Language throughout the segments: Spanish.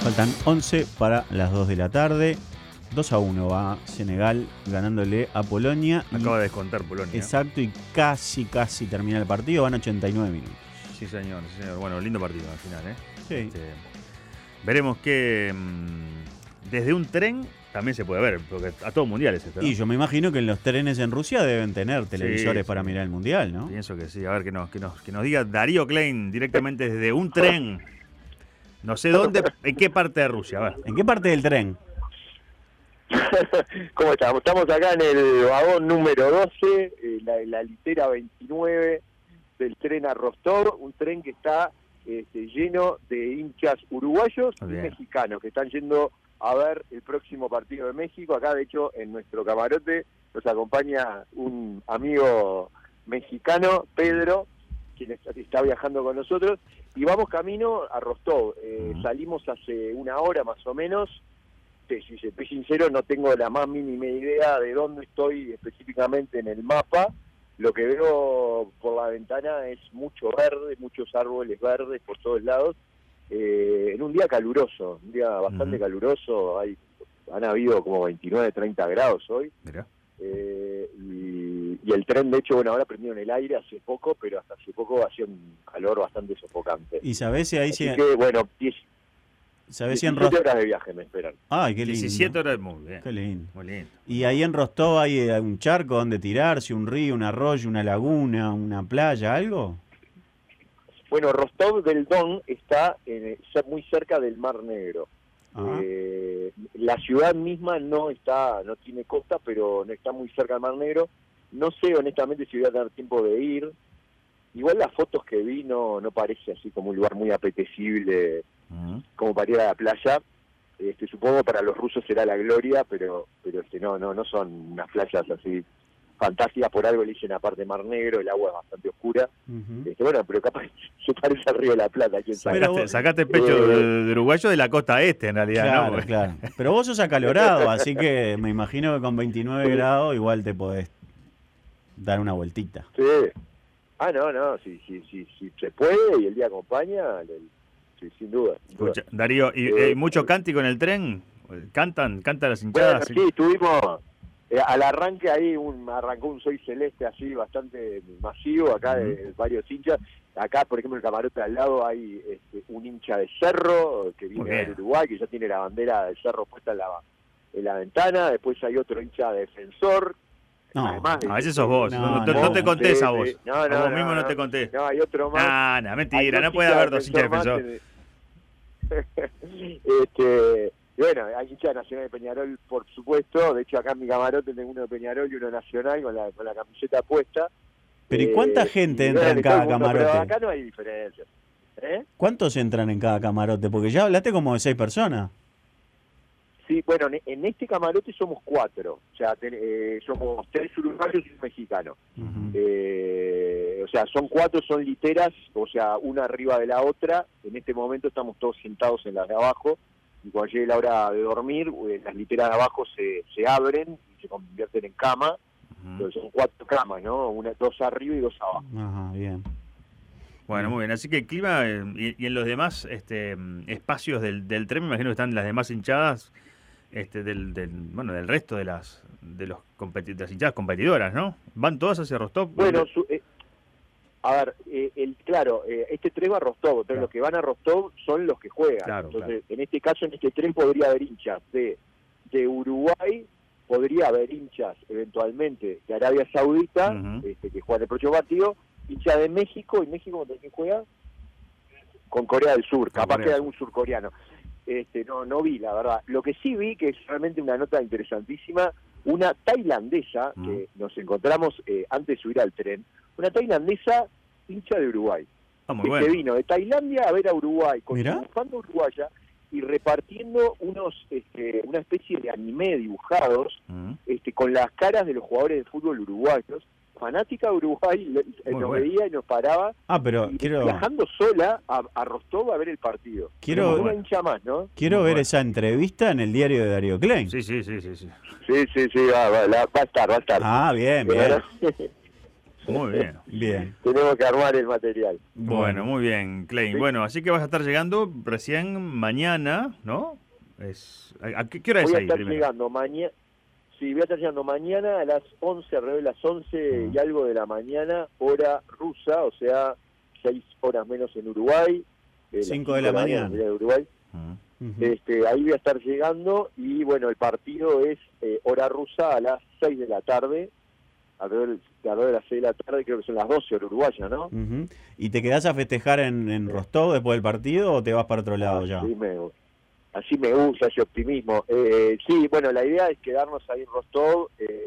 Faltan 11 para las 2 de la tarde. 2-1 va Senegal ganándole a Polonia. Acaba de descontar Polonia. Exacto, y casi termina el partido. Van 89 minutos. Sí, señor. Bueno, lindo partido al final, ¿eh? Sí. Veremos que desde un tren también se puede ver, porque a todo mundial es esto, ¿no? Y yo me imagino que en los trenes en Rusia deben tener televisores para sí. mirar el mundial, ¿no? Pienso que sí. A ver, que nos diga Darío Klein directamente desde un tren. No sé dónde, en qué parte de Rusia. A ver. ¿En qué parte del tren? ¿Cómo estamos? Estamos acá en el vagón número 12, la litera 29 del tren a Rostov, un tren que está lleno de hinchas uruguayos y mexicanos que están yendo a ver el próximo partido de México. Acá, de hecho, en nuestro camarote nos acompaña un amigo mexicano, Pedro, quien está viajando con nosotros, y vamos camino a Rostov. Salimos hace una hora más o menos. Si se estoy sincero, no tengo la más mínima idea de dónde estoy específicamente en el mapa. Lo que veo por la ventana es mucho verde, muchos árboles verdes por todos lados, en un día caluroso, un día bastante caluroso. Han habido como 29, 30 grados hoy. Mirá. Y el tren, de hecho, bueno, ahora prendieron el aire hace poco, pero hasta hace poco hacía un calor bastante sofocante. ¿Y sabés si ahí Así que, bueno, ¿sabés si en 17 horas de viaje me esperan. Ay, qué lindo. 17 horas, muy bien. Qué lindo. Muy lindo. ¿Y ahí en Rostov hay un charco donde tirarse, un río, un arroyo, una laguna, una playa, algo? Bueno, Rostov del Don está muy cerca del Mar Negro. La ciudad misma no tiene costa, pero no está muy cerca del Mar Negro. No sé honestamente si voy a tener tiempo de ir. Igual las fotos que vi no parece así como un lugar muy apetecible como para ir a la playa. Supongo para los rusos será la gloria, pero no son unas playas así fantásticas. Por algo le dicen aparte Mar Negro, el agua es bastante oscura. Bueno, pero capaz se parece al Río de la Plata, quién sabe. Sacaste pecho de uruguayo de la costa este, en realidad, claro, ¿no? Claro. Pero vos sos acalorado, así que me imagino que con 29 grados igual te podés dar una vueltita. Sí. No, si se puede y el día acompaña, sí, sin duda. Escucha, Darío, ¿y mucho cántico en el tren? ¿Cantan las hinchadas? Bueno, sí, tuvimos al arranque ahí, arrancó un Soy Celeste así bastante masivo, acá de varios hinchas. Acá, por ejemplo, en el camarote al lado hay un hincha de Cerro que viene de Uruguay, que ya tiene la bandera del Cerro puesta en la ventana. Después hay otro hincha de Defensor. No, a veces sos vos. No te conté esa voz. A vos mismo no te conté. No, hay otro más. Mentira, no puede haber dos hinchas de Defensor. Bueno, hay hinchas de Nacional de Peñarol, por supuesto. De hecho, acá en mi camarote tengo uno de Peñarol y uno Nacional con la camiseta puesta. Pero ¿y cuánta gente entra en cada camarote? Pero acá no hay diferencia. ¿Cuántos entran en cada camarote? Porque ya hablaste como de 6 personas. Sí, bueno, en este camarote somos 4. O sea, somos 3 uruguayos y un mexicano. O sea, son 4, son literas, o sea, una arriba de la otra. En este momento estamos todos sentados en las de abajo. Y cuando llegue la hora de dormir, las literas de abajo se abren y se convierten en cama. Entonces son 4 camas, ¿no? 2 arriba y 2 abajo. Ajá, bien. Bueno, muy bien. Así que el clima y en los demás espacios del tren, me imagino que están las demás hinchadas del resto de las hinchadas competidoras, ¿no? ¿Van todas hacia Rostov? Bueno, este tren va a Rostov, entonces los que van a Rostov son los que juegan. Entonces, en este caso, en este tren podría haber hinchas de Uruguay, podría haber hinchas eventualmente de Arabia Saudita, que juegan el próximo partido, hincha de México, y México ¿contra quién juega? Con Corea del Sur, capaz que hay algún surcoreano. No vi, la verdad. Lo que sí vi, que es realmente una nota interesantísima, una tailandesa, que nos encontramos antes de subir al tren, una tailandesa hincha de Uruguay, que se vino de Tailandia a ver a Uruguay, con su bufanda uruguaya, y repartiendo una especie de anime dibujados con las caras de los jugadores de fútbol uruguayos. Fanática de Uruguay, nos veía y nos paraba, viajando sola a Rostov a ver el partido. Una hincha más, ¿no? Quiero ver esa entrevista en el diario de Darío Klein. Sí, va a estar. Ah, bien. Muy bien. Bien. Tenemos que armar el material. Bueno, muy bien, Klein. Sí. Bueno, así que vas a estar llegando recién mañana, ¿no? ¿A qué hora es Voy a ahí estar primero? llegando mañana. Sí, voy a estar llegando mañana a las 11, alrededor de las 11 y algo de la mañana, hora rusa, o sea, 6 horas menos en Uruguay. 5 de la mañana. De Uruguay. Ahí voy a estar llegando y bueno, el partido es hora rusa a las 6 de la tarde, alrededor de las 6 de la tarde, creo que son las 12 horas uruguayas, ¿no? ¿Y te quedás a festejar en Rostov después del partido o te vas para otro lado ya? Así me gusta ese optimismo. Sí, bueno, la idea es quedarnos ahí en Rostov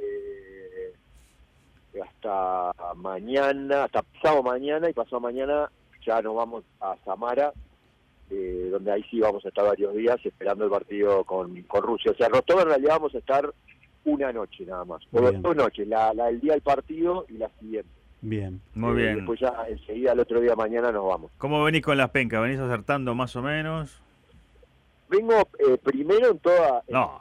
hasta mañana, hasta pasado mañana, y pasado mañana ya nos vamos a Samara, donde ahí sí vamos a estar varios días esperando el partido con Rusia. O sea, en Rostov en realidad vamos a estar una noche nada más, o 2 noches, la del día del partido y la siguiente. Bien. Muy bien. Después ya enseguida, el otro día mañana nos vamos. ¿Cómo venís con las pencas? ¿Venís acertando más o menos? Vengo primero en toda... No,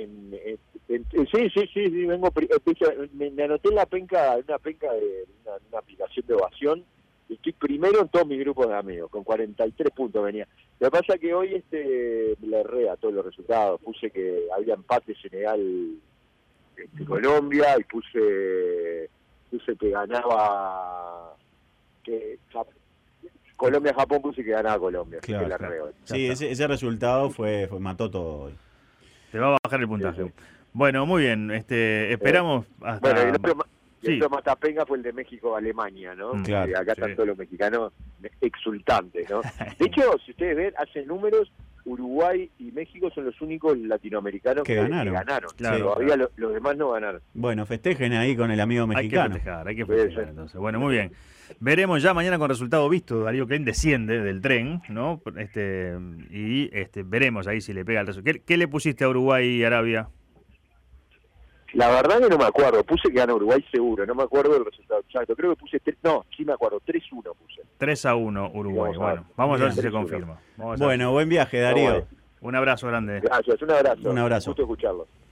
sí, vengo... me anoté en la penca, en una aplicación de ovación, y estoy primero en todos mis grupos de amigos, con 43 puntos venía. Lo que pasa es que hoy le erré a todos los resultados, puse que había empate Senegal, Colombia, y puse que ganaba... Colombia-Japón, puse que ganaba Colombia. Claro, que la claro. Sí, ese resultado mató todo hoy. Te va a bajar el puntaje. Sí. Bueno, muy bien. Esperamos hasta... Bueno, y el otro matapenga fue el de México-Alemania, ¿no? Claro, acá están todos los mexicanos exultantes, ¿no? De hecho, si ustedes ven, hacen números, Uruguay y México son los únicos latinoamericanos que ganaron. Claro, todavía los demás no ganaron. Bueno, festejen ahí con el amigo mexicano. Hay que festejar entonces. Bueno, muy bien. Veremos ya mañana con resultado visto. Darío Klein desciende del tren, ¿no? Y veremos ahí si le pega el resultado. ¿Qué le pusiste a Uruguay y Arabia? La verdad que no me acuerdo. Puse que gana Uruguay seguro. No me acuerdo del resultado exacto. Creo que puse... sí me acuerdo. 3-1 puse. 3-1 Uruguay. Bueno, vamos a ver si se confirma. Bueno, buen viaje, Darío. Un abrazo grande. Gracias, un abrazo. Un abrazo. Gusto escucharlo.